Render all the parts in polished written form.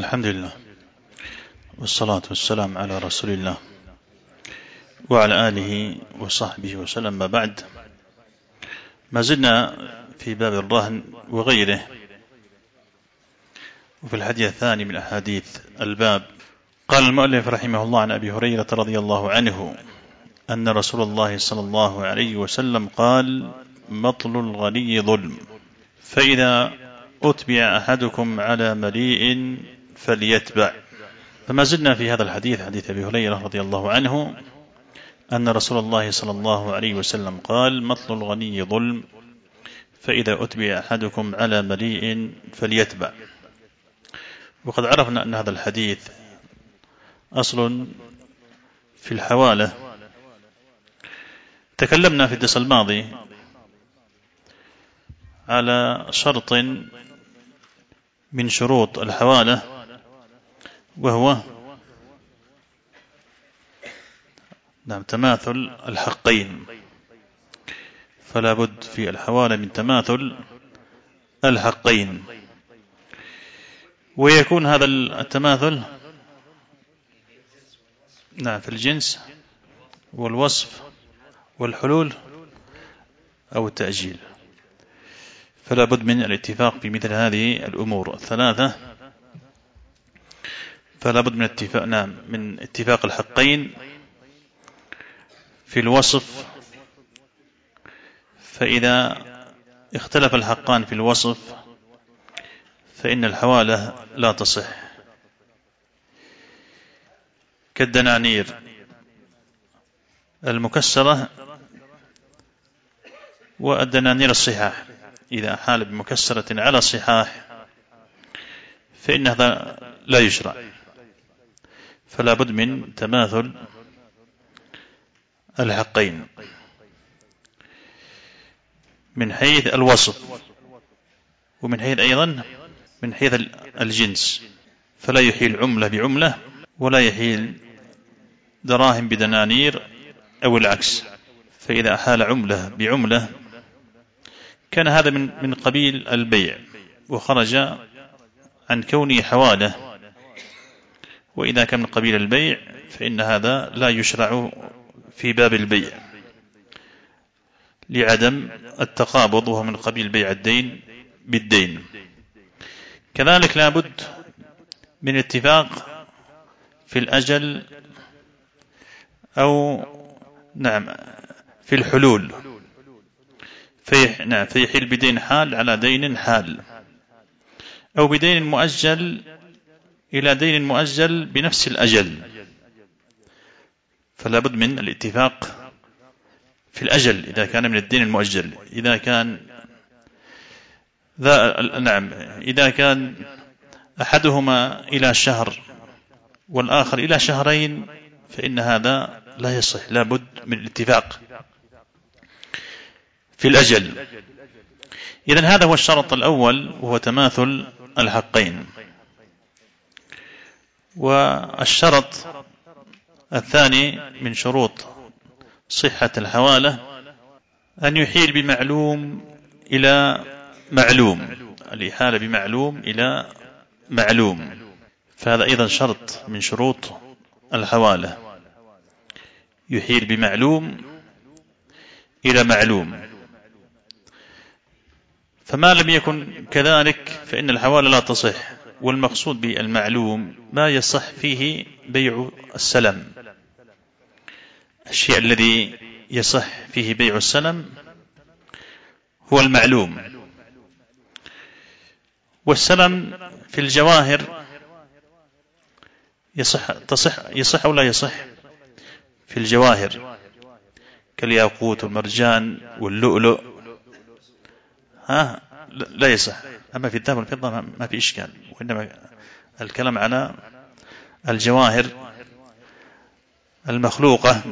الحمد لله والصلاة والسلام على رسول الله وعلى آله وصحبه وسلم. ما بعد، ما زلنا في باب الرهن وغيره، وفي الحديث الثاني من أحاديث الباب. قال المؤلف رحمه الله: عن أبي هريرة رضي الله عنه أن رسول الله صلى الله عليه وسلم قال: مطل الغني ظلم، فإذا أتبع أحدكم على مليء فليتبع. فما زلنا في هذا الحديث، حديث أبي هريرة رضي الله عنه أن رسول الله صلى الله عليه وسلم قال: مطل الغني ظلم، فإذا أتبع أحدكم على مليء فليتبع. وقد عرفنا أن هذا الحديث أصل في الحوالة. تكلمنا في الدرس الماضي على شرط من شروط الحوالة، وهو تماثل الحقين. فلا بد في الحوالة من تماثل الحقين، ويكون هذا التماثل في الجنس والوصف والحلول أو التأجيل. فلا بد من الاتفاق في مثل هذه الأمور الثلاثة. فلا بد من اتفاق الحقين في الوصف، فإذا اختلف الحقان في الوصف فإن الحوالة لا تصح، كالدنانير المكسرة والدنانير الصحاح. إذا حال بمكسرة على صحاح فإن هذا لا يشرع. فلا بد من تماثل الحقين من حيث الوصف، ومن حيث أيضا من حيث الجنس. فلا يحيل عملة بعملة، ولا يحيل دراهم بدنانير أو العكس. فإذا أحال عملة بعملة كان هذا من قبيل البيع، وخرج عن كونه حوالة. وإذا كان من قبيل البيع فإن هذا لا يشرع في باب البيع لعدم التقابض، وهو من قبيل بيع الدين بالدين. كذلك لا بد من اتفاق في الأجل أو في الحلول، فيحيل بدين حال على دين حال، أو بدين مؤجل إلى دين مؤجل بنفس الأجل. فلا بد من الاتفاق في الأجل إذا كان من الدين المؤجل. إذا كان إذا كان أحدهما إلى شهر والآخر إلى شهرين فإن هذا لا يصح. لا بد من الاتفاق في الأجل. إذن هذا هو الشرط الأول، وهو تماثل الحقين. والشرط الثاني من شروط صحة الحوالة أن يحيل بمعلوم إلى معلوم، الإحالة بمعلوم إلى معلوم. فهذا أيضا شرط من شروط الحوالة، يحيل بمعلوم إلى معلوم. فما لم يكن كذلك فإن الحوالة لا تصح. والمقصود بالمعلوم ما يصح فيه بيع السلم. الشيء الذي يصح فيه بيع السلم هو المعلوم. والسلم في الجواهر يصح أو لا يصح؟ في الجواهر كالياقوت والمرجان واللؤلؤ لا يصح. أما في الذهب والفضة ما في إشكال، وإنما الكلام على الجواهر المخلوقة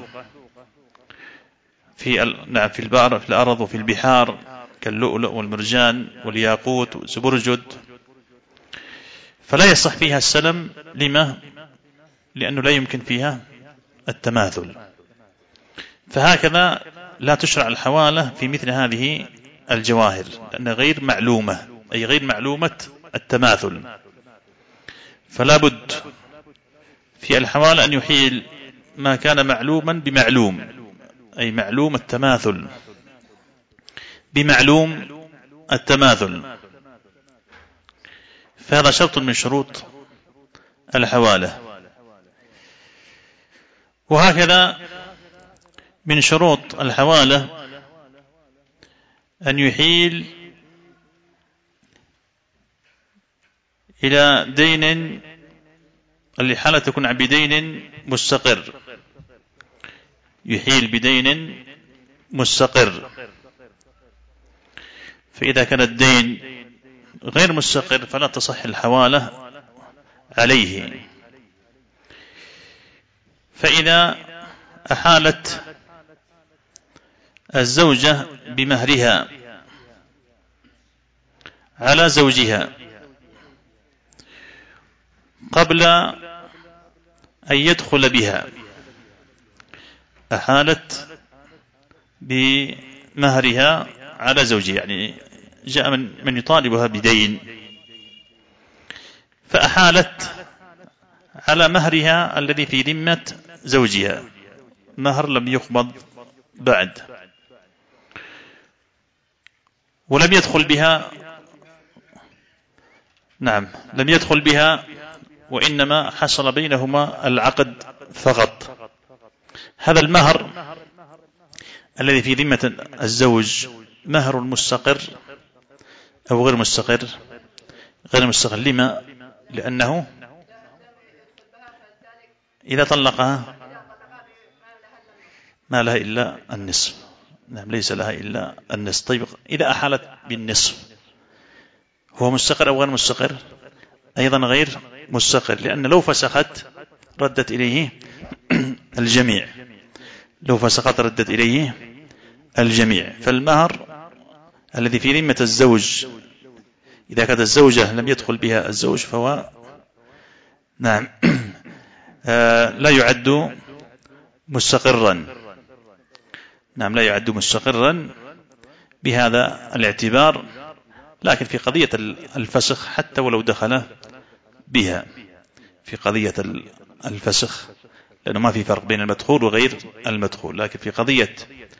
في الأرض وفي البحار كاللؤلؤ والمرجان والياقوت والزبرجد، فلا يصح فيها السلم. لما؟ لأنه لا يمكن فيها التماثل. فهكذا لا تشرع الحوالة في مثل هذه الجواهر، لأنها غير معلومة، أي غير معلومة التماثل. فلا بد في الحوالة أن يحيل ما كان معلوما بمعلوم، أي معلوم التماثل بمعلوم التماثل، فهذا شرط من شروط الحوالة. وهكذا من شروط الحوالة أن يحيل إلى دين، الإحالة تكون بدين مستقر، يحيل بدين مستقر. فإذا كان الدين غير مستقر فلا تصح الحوالة عليه. فإذا أحالت الزوجة بمهرها على زوجها قبل أن يدخل بها، أحالت بمهرها على زوجها، يعني جاء من يطالبها بدين فأحالت على مهرها الذي في ذمة زوجها، مهر لم يقبض بعد، ولم يدخل بها، نعم لم يدخل بها، وإنما حصل بينهما العقد فقط. هذا المهر الذي في ذمة الزوج مهر مستقر أو غير مستقر؟ غير مستقر. لما؟ لأنه إذا طلقها ما لها إلا النصف، نعم ليس لها إلا النصف. طيب إذا أحالت بالنصف هو مستقر أو غير مستقر؟ أيضا غير مستقر، لأن لو فسخت ردت إليه الجميع، لو فسخت ردت إليه الجميع. فالمهر الذي في ذمة الزوج إذا كانت الزوجة لم يدخل بها الزوج فهو نعم لا يعد مستقرا، نعم لا يعد مستقرا بهذا الاعتبار. لكن في قضية الفسخ حتى ولو دخل بها، في قضية الفسخ لأنه ما في فرق بين المدخول وغير المدخول، لكن في قضية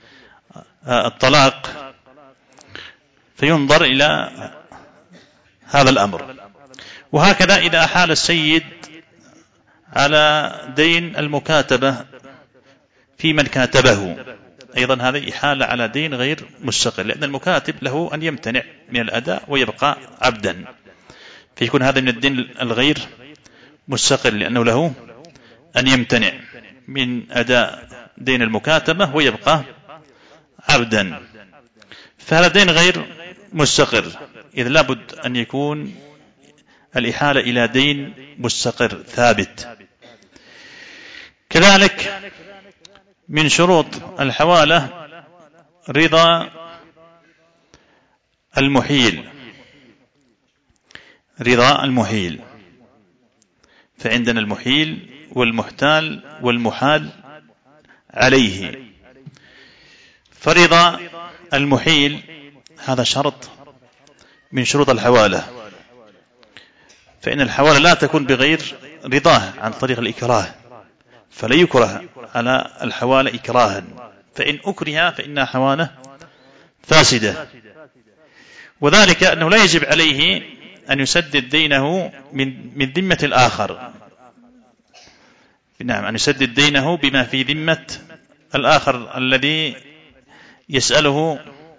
الطلاق فينظر إلى هذا الأمر. وهكذا إذا أحال السيد على دين المكاتبة في من كاتبه، أيضا هذا إحالة على دين غير مستقر، لأن المكاتب له أن يمتنع من الأداء ويبقى عبدا، فيكون هذا من الدين الغير مستقر، لأنه له أن يمتنع من أداء دين المكاتبة ويبقى عبدا، فهذا دين غير مستقر، إذ لابد أن يكون الإحالة إلى دين مستقر ثابت. كذلك من شروط الحوالة رضا المحيل، رضا المحيل. فعندنا المحيل والمحتال والمحال عليه. فرضا المحيل هذا شرط من شروط الحوالة، فإن الحوالة لا تكون بغير رضاه عن طريق الإكراه، فلا يكره على الحوالة إكراها، فإن أكره فإنها حوالة فاسدة. وذلك أنه لا يجب عليه أن يسدد دينه من ذمة الآخر، نعم أن يسدد دينه بما في ذمة الآخر الذي يسأله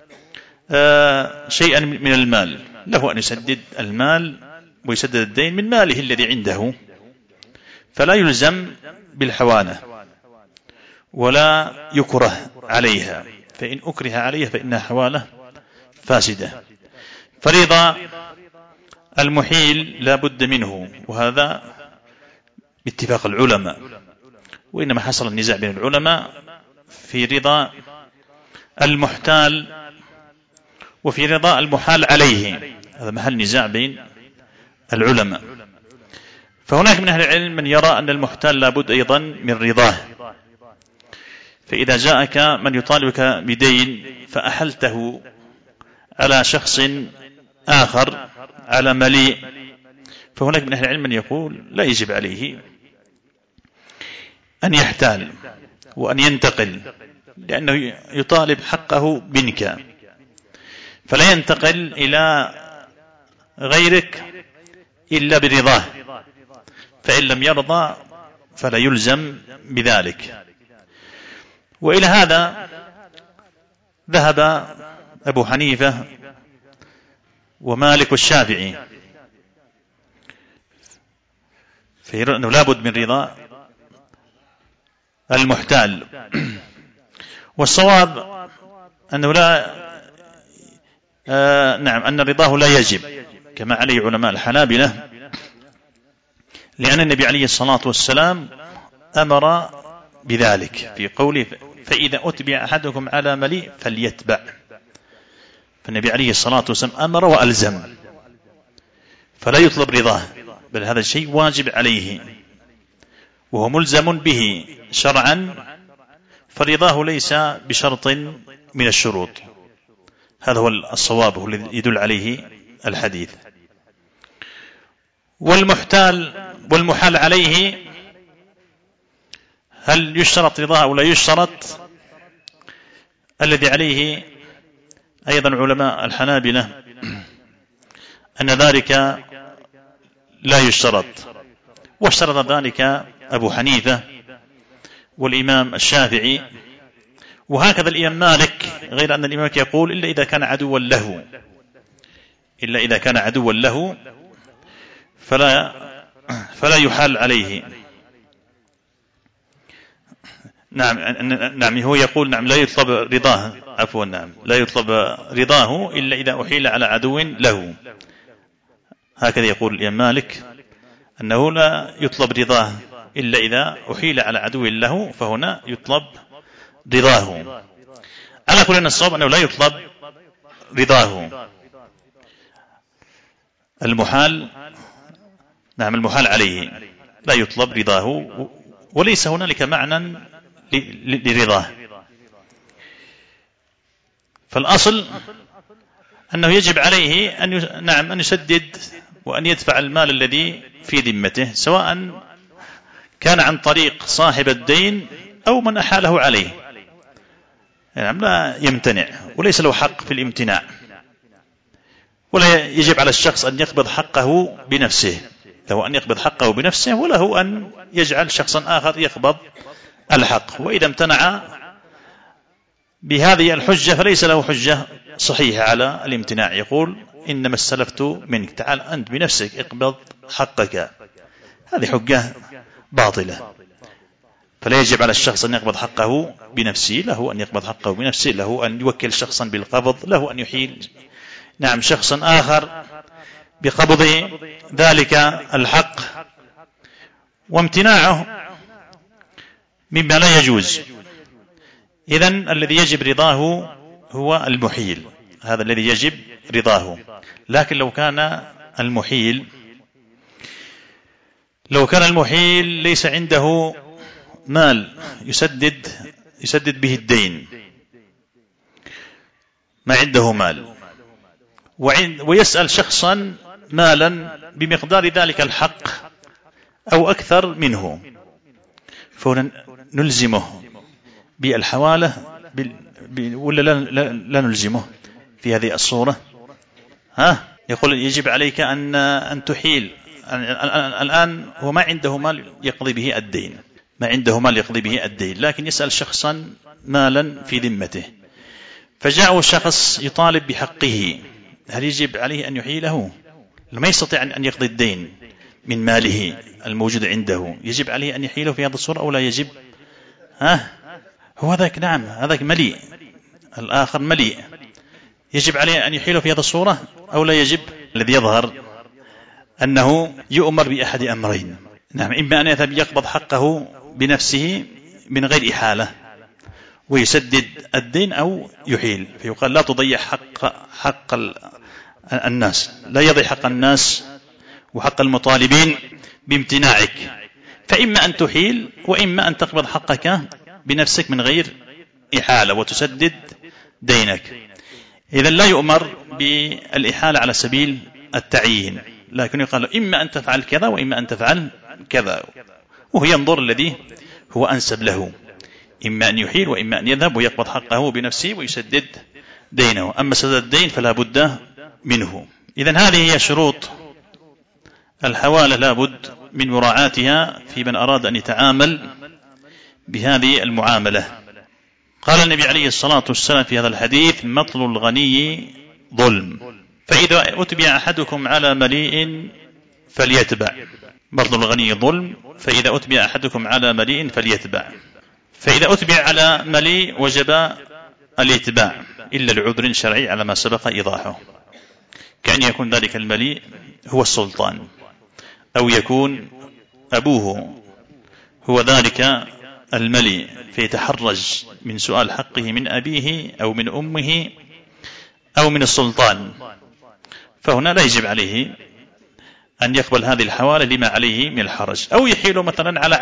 شيئا من المال، له أن يسدد المال ويسدد الدين من ماله الذي عنده، فلا يلزم بالحوالة ولا يكره عليها، فإن أكره عليها فإنها حوالة فاسدة. فرضا المحيل لا بد منه، وهذا باتفاق العلماء، وإنما حصل النزاع بين العلماء في رضا المحتال وفي رضا المحال عليه، هذا محل نزاع بين العلماء. فهناك من أهل العلم من يرى أن المحتال لابد أيضا من رضاه، فإذا جاءك من يطالبك بدين فأحلته على شخص آخر على مليء، فهناك من أهل العلم من يقول لا يجب عليه أن يحتال وأن ينتقل، لأنه يطالب حقه منك، فلا ينتقل إلى غيرك إلا برضاه، فإن لم يرضى فلا يلزم بذلك. وإلى هذا ذهب أبو حنيفة ومالك والشافعي، فأنه لا بد من رضا المحتال. والصواب أنه أن رضاه لا يجب كما عليه علماء الحنابلة، لأن النبي عليه الصلاة والسلام أمر بذلك في قوله فإذا أتبع أحدكم على مليء فليتبع، فالنبي عليه الصلاة والسلام أمر وألزم، فلا يطلب رضاه، بل هذا الشيء واجب عليه وهو ملزم به شرعا، فرضاه ليس بشرط من الشروط. هذا هو الصواب، هو الذي يدل عليه الحديث. والمحال عليه هل يشترط رضاه أو لا يشترط؟ الذي عليه أيضا علماء الحنابلة أن ذلك لا يشترط، واشترط ذلك أبو حنيفة والإمام الشافعي، وهكذا الإمام مالك، غير أن الإمام يقول إلا إذا كان عدوا له فلا يحال عليه. نعم هو يقول لا يطلب رضاه، عفوا لا يطلب رضاه إلا إذا أحيل على عدو له، هكذا يقول الإمام مالك، أنه لا يطلب رضاه إلا إذا أحيل على عدو له، فهنا يطلب رضاه. على كل الصواب أنه لا يطلب رضاه. المحال عليه لا يطلب رضاه، وليس هنالك معنى لرضاه، فالأصل أنه يجب عليه أن يسدد وأن يدفع المال الذي في ذمته، سواء كان عن طريق صاحب الدين أو من أحاله عليه، لا يمتنع وليس له حق في الامتناع، ولا يجب على الشخص أن يقبض حقه بنفسه، له أن يقبض حقه بنفسه، وله أن يجعل شخصا آخر يقبض الحق، وإذا امتنع بهذه الحجة فليس له حجة صحيحة على الامتناع، يقول إنما استلفت منك، تعال أنت بنفسك اقبض حقك، هذه حجة باطلة. فلا يجب على الشخص أن يقبض حقه بنفسه، له أن يقبض حقه بنفسه، له أن يوكل شخصا بالقبض، له أن يحيل شخصا آخر بقبض ذلك الحق، وامتناعه مما لا يجوز. إذن الذي يجب رضاه هو المحيل، هذا الذي يجب رضاه. لكن لو كان المحيل ليس عنده مال يسدد به الدين، ما عنده مال، ويسأل شخصا مالا بمقدار ذلك الحق أو أكثر منه، فنلزمه بالحوالة ولا لا نلزمه في هذه الصورة؟ يقول يجب عليك أن تحيل. الآن هو ما عنده مال يقضي به الدين، لكن يسأل شخصا مالا في ذمته، فجاءه شخص يطالب بحقه، هل يجب عليه أن يحيله؟ ما يستطيع أن يقضي الدين من ماله الموجود عنده، يجب عليه أن يحيله في هذه الصورة أو لا يجب؟ هو ذاك هذاك مليء، الآخر مليء، يجب عليه أن يحيله في هذه الصورة أو لا يجب؟ الذي يظهر أنه يؤمر بأحد أمرين، إما أن يذهب يقبض حقه بنفسه من غير إحالة ويسدد الدين، أو يحيل، فيقال لا تضيع حق الناس، لا يضيع حق الناس وحق المطالبين بامتناعك، فإما أن تحيل وإما أن تقبض حقك بنفسك من غير إحالة وتسدد دينك. إذن لا يؤمر بالإحالة على سبيل التعيين، لكن يقال له إما أن تفعل كذا وإما أن تفعل كذا، وهو ينظر الذي هو أنسب له، إما أن يحيل وإما أن يذهب ويقبض حقه بنفسه ويسدد دينه. أما سدد الدين فلا بد منه. إذن هذه هي شروط الحوالة لا بد من مراعاتها في من أراد أن يتعامل بهذه المعاملة. قال النبي عليه الصلاة والسلام في هذا الحديث: مطل الغني ظلم، فإذا أتبع أحدكم على مليء فليتبع. مطل الغني ظلم، فإذا أتبع أحدكم على مليء فليتبع. فإذا أتبع على مليء وجب الاتباع إلا لعذر شرعي على ما سبق إيضاحه، كأن يكون ذلك المليء هو السلطان، أو يكون أبوه هو ذلك المليء فيتحرج من سؤال حقه من أبيه أو من أمه أو من السلطان، فهنا لا يجب عليه أن يقبل هذه الحوالة لما عليه من الحرج. أو يحيله مثلا على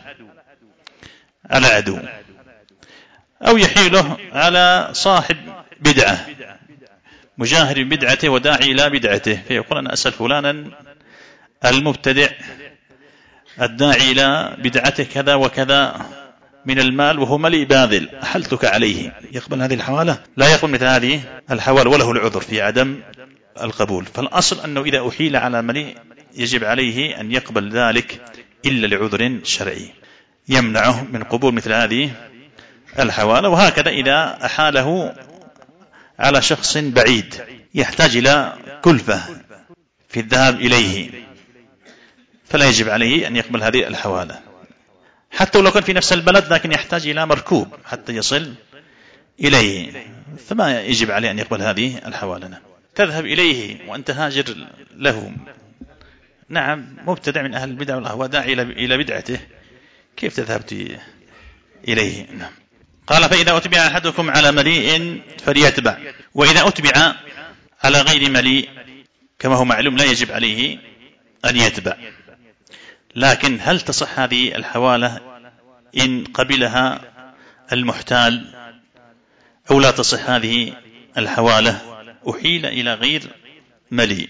عدو، أو يحيله على صاحب بدعة مجاهر بدعته وداعي إلى بدعته، فيقول: أنا أسأل فلانا المبتدع الداعي إلى بدعته كذا وكذا من المال وهو مليء باذل، أحلتك عليه. يقبل هذه الحوالة؟ لا يقبل مثل هذه الحوالة، وله العذر في عدم القبول. فالأصل أنه إذا أحيل على مليء يجب عليه أن يقبل ذلك إلا لعذر شرعي يمنعه من قبول مثل هذه الحوالة. وهكذا إذا أحاله على شخص بعيد يحتاج إلى كلفة في الذهاب إليه، فلا يجب عليه أن يقبل هذه الحوالة، حتى لو كان في نفس البلد لكن يحتاج إلى مركوب حتى يصل إليه، فما يجب عليه أن يقبل هذه الحوالة. تذهب إليه وأنت هاجر له، نعم مبتدع من أهل البدع والأهواء داعي إلى بدعته، كيف تذهب إليه؟ نعم. قال: فإذا أتبع أحدكم على مليء فليتبع. وإذا أتبع على غير مليء كما هو معلوم لا يجب عليه أن يتبع. لكن هل تصح هذه الحوالة إن قبلها المحتال أو لا تصح هذه الحوالة؟ أحيل إلى غير مليء،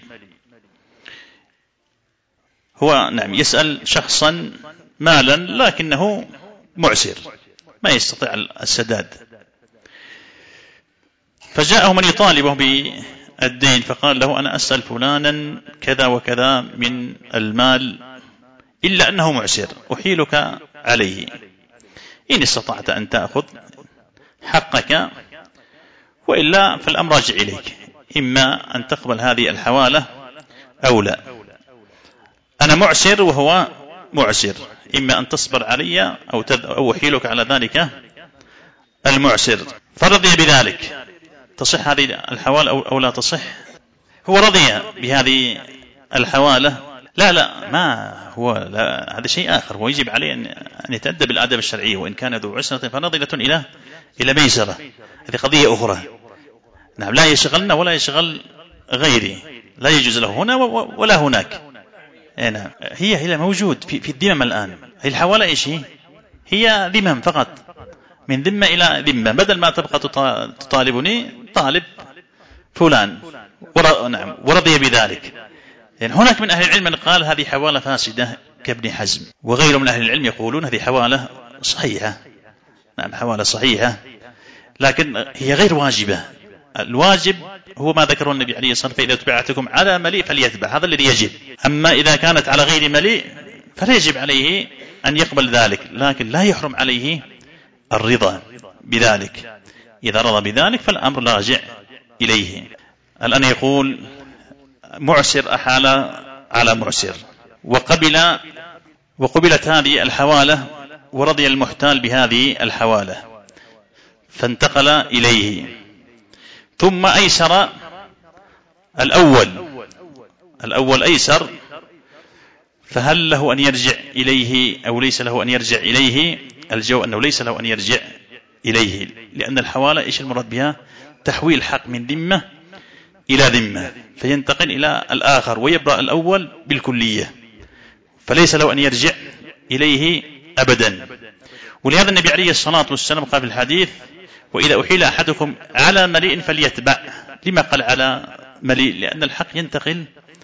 هو نعم يسأل شخصا مالا لكنه معسر ما يستطيع السداد، فجاءه من يطالبه بالدين فقال له: أنا أسأل فلانا كذا وكذا من المال إلا أنه معسر، أحيلك عليه، إن استطعت أن تأخذ حقك وإلا فالأمر راجع إليك، إما أن تقبل هذه الحوالة أو لا. أنا معسر وهو معسر، إما أن تصبر علي أو أحيلك على ذلك المعسر. فرضي بذلك، تصح هذه الحوالة أو لا تصح؟ هو رضي بهذه الحوالة؟ لا ما هو لا، هذا شيء آخر، ويجب عليه أن يتأدب بالآداب الشرعية، وإن كان ذو عسرة فنظرة إلى ميسرة، هذه قضية أخرى. نعم، لا يشغلنا ولا يشغل غيري، لا يجوز له هنا ولا هناك. نعم، هي موجود في الذمم الآن. هي الحوالة إيش هي ذمم فقط، من ذمة إلى ذمة، بدل ما تبقى تطالبني طالب فلان نعم ورضي بذلك. يعني هناك من أهل العلم من قال هذه حوالة فاسدة كابن حزم، وغيره من أهل العلم يقولون هذه حوالة صحيحة. نعم، حوالة صحيحة، لكن هي غير واجبة. الواجب هو ما ذكره النبي عليه الصلاة والسلام: فإذا تبعتكم على مليء فليتبع، هذا الذي يجب. أما إذا كانت على غير مليء فلا يجب عليه أن يقبل ذلك، لكن لا يحرم عليه الرضا بذلك. إذا رضى بذلك فالأمر راجع إليه. الآن يقول: معسر أحال على معسر وقبلت هذه الحوالة ورضي المحتال بهذه الحوالة فانتقل إليه، ثم أيسر الأول أيسر، فهل له أن يرجع إليه أو ليس له أن يرجع إليه؟ الجواب أنه ليس له أن يرجع إليه، لأن الحوالة إيش المراد بها؟ تحويل حق من ذمة إلى ذمة، فينتقل إلى الآخر ويبرأ الأول بالكلية، فليس له أن يرجع إليه أبدا. ولهذا النبي عليه الصلاة والسلام قال في الحديث: وإذا أحيل أحدكم على مليء فليتبع. لما قال على مليء؟ لأن الحق ينتقل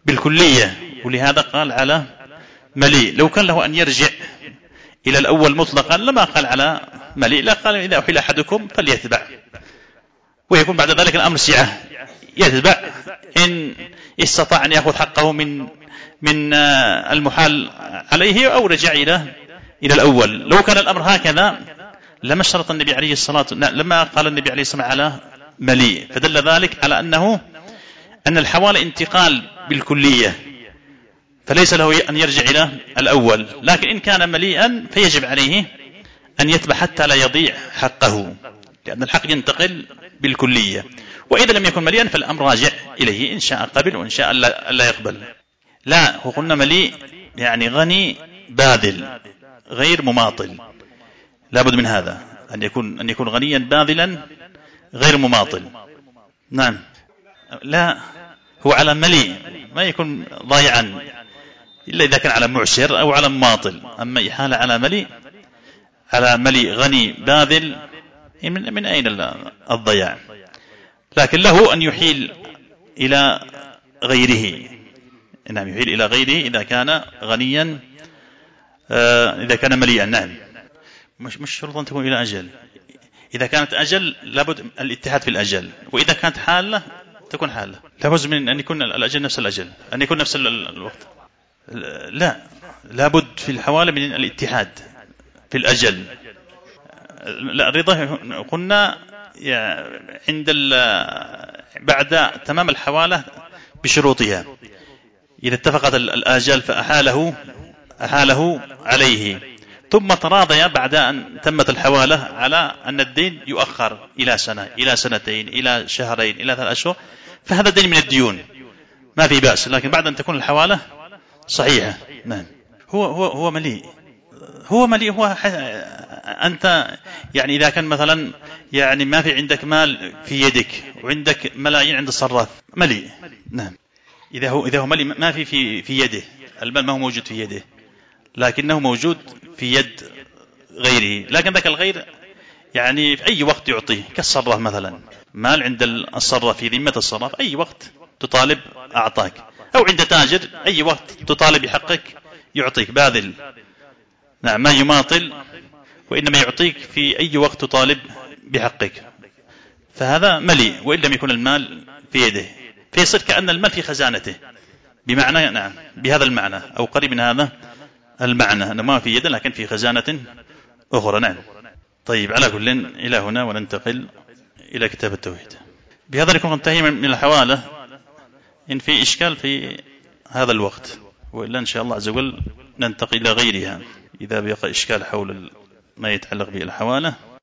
بالكلية، ولهذا قال على مليء. لو كان له أن يرجع إلى الأول مطلقا لما قال على مليء، لا قال إذا أحيل أحدكم فليتبع، ويكون بعد ذلك الأمر سعة، يتبع إن استطاع أن يأخذ حقه من المحال عليه أو رجع إلى الأول. لو كان الأمر هكذا لما اشترط النبي عليه الصلاة والسلام، لما قال النبي عليه الصلاة والسلام على مليء، فدل ذلك على أن الحوالة انتقال بالكلية، فليس له أن يرجع إلى الأول. لكن إن كان مليئا فيجب عليه أن يتبع حتى لا يضيع حقه، لأن الحق ينتقل بالكلية. وإذا لم يكن مليئا فالأمر راجع إليه، إن شاء قبل وإن شاء لا يقبل. لا، وقلنا مليء يعني غني باذل غير مماطل، لابد من هذا، أن يكون غنيا باذلا غير مماطل. نعم، لا، هو على مليء، ما يكون ضايعا إلا إذا كان على معسر أو على مماطل. أما إحالة على مليء غني باذل، من أين الضياع؟ لكن له أن يحيل إلى غيره. نعم، يحيل إلى غيره إذا كان غنيا، إذا كان مليئا. نعم، مش شرط أن تكون إلى أجل. إذا كانت أجل لابد الاتحاد في الأجل، وإذا كانت حالة تكون حالة. لابد من أن يكون الأجل نفس الأجل، أن يكون نفس الوقت. لا، لابد في الحوالة من الاتحاد في الأجل. لا، الرضا قلنا عند بعد تمام الحوالة بشروطها، إذا اتفقت الآجال فأحاله عليه، ثم تراضي بعد أن تمت الحوالة على أن الدين يؤخر إلى سنة، إلى سنتين، إلى شهرين، إلى 3 أشهر، فهذا دين من الديون ما في بأس، لكن بعد أن تكون الحوالة صحيحة. نعم، هو مليء. أنت يعني إذا كان مثلا يعني ما في عندك مال في يدك وعندك ملايين عند الصراف، مليء. نعم، إذا هو مليء ما في يده، المال ما هو موجود في يده لكنه موجود في يد غيره، لكن ذاك الغير يعني في أي وقت يعطيه، كالصراف مثلا، مال عند الصراف في ذمة الصراف، أي وقت تطالب أعطاك، أو عند تاجر أي وقت تطالب بحقك يعطيك باذل. نعم، ما يماطل، وإنما يعطيك في أي وقت تطالب بحقك، فهذا مليء وإن لم يكن المال في يده، فيصير كأن المال في خزانته، بمعنى نعم بهذا المعنى أو قريب من هذا المعنى، أنه ما في يده لكن في خزانة أخرى. نعم. طيب، على كل إلى هنا وننتقل إلى كتاب التوحيد. بهذا نكون انتهي من الحوالة، إن في إشكال في هذا الوقت، وإلا إن شاء الله عز وجل ننتقل إلى غيرها إذا بقى إشكال حول ما يتعلق بالحوالة.